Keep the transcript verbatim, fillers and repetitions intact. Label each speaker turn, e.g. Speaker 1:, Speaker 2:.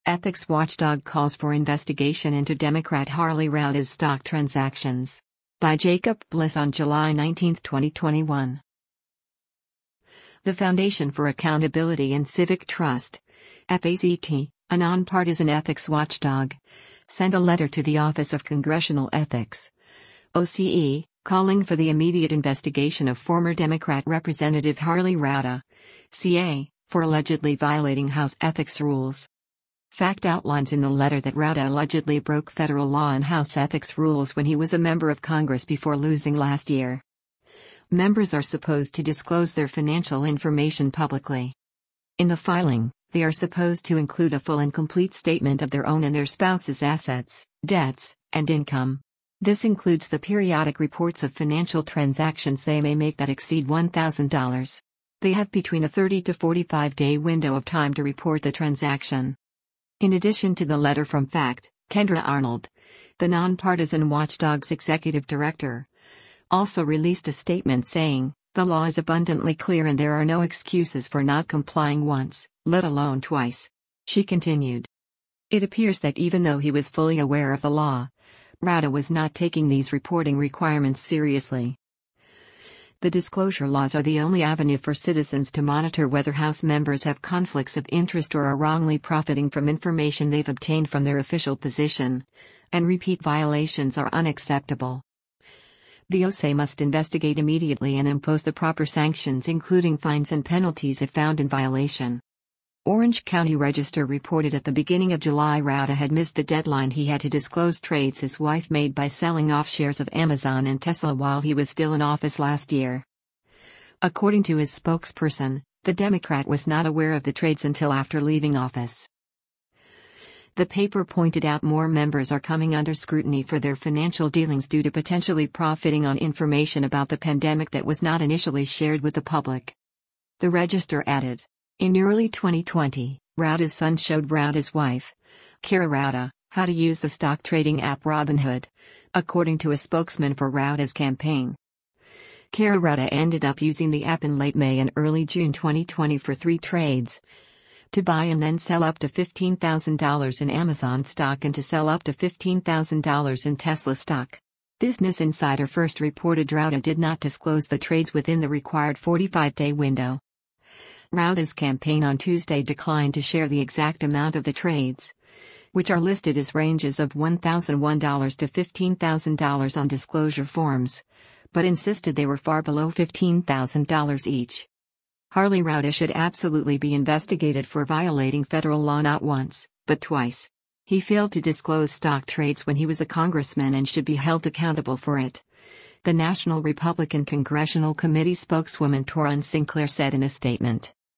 Speaker 1: Ethics watchdog calls for investigation into Democrat Harley Rouda's stock transactions. By Jacob Bliss on July nineteenth, twenty twenty-one. The Foundation for Accountability and Civic Trust, F A C T, a nonpartisan ethics watchdog, sent a letter to the Office of Congressional Ethics, O C E, calling for the immediate investigation of former Democrat Representative Harley Rouda, C A, for allegedly violating House ethics rules. Fact outlines in the letter that Rouda allegedly broke federal law and House ethics rules when he was a member of Congress before losing last year. Members are supposed to disclose their financial information publicly. In the filing, they are supposed to include a full and complete statement of their own and their spouse's assets, debts, and income. This includes the periodic reports of financial transactions they may make that exceed one thousand dollars. They have between a thirty to forty-five day window of time to report the transaction. In addition to the letter from Fact, Kendra Arnold, the nonpartisan watchdog's executive director, also released a statement saying, "The law is abundantly clear and there are no excuses for not complying once, let alone twice." She continued. It appears that even though he was fully aware of the law, Rouda was not taking these reporting requirements seriously. The disclosure laws are the only avenue for citizens to monitor whether House members have conflicts of interest or are wrongly profiting from information they've obtained from their official position, and repeat violations are unacceptable. The O C E must investigate immediately and impose the proper sanctions, including fines and penalties if found in violation. Orange County Register reported at the beginning of July Rouda had missed the deadline he had to disclose trades his wife made by selling off shares of Amazon and Tesla while he was still in office last year. According to his spokesperson, the Democrat was not aware of the trades until after leaving office. The paper pointed out more members are coming under scrutiny for their financial dealings due to potentially profiting on information about the pandemic that was not initially shared with the public. The Register added, in early twenty twenty, Rouda's son showed Rouda's wife, Kara Rouda, how to use the stock trading app Robinhood, according to a spokesman for Rouda's campaign. Kara Rouda ended up using the app in late May and early June twenty twenty for three trades: to buy and then sell up to fifteen thousand dollars in Amazon stock and to sell up to fifteen thousand dollars in Tesla stock. Business Insider first reported Rouda did not disclose the trades within the required forty-five day window. Rouda's campaign on Tuesday declined to share the exact amount of the trades, which are listed as ranges of one thousand one dollars to fifteen thousand dollars on disclosure forms, but insisted they were far below fifteen thousand dollars each. Harley Rouda should absolutely be investigated for violating federal law not once, but twice. He failed to disclose stock trades when he was a congressman and should be held accountable for it, the National Republican Congressional Committee spokeswoman Torrin Sinclair said in a statement.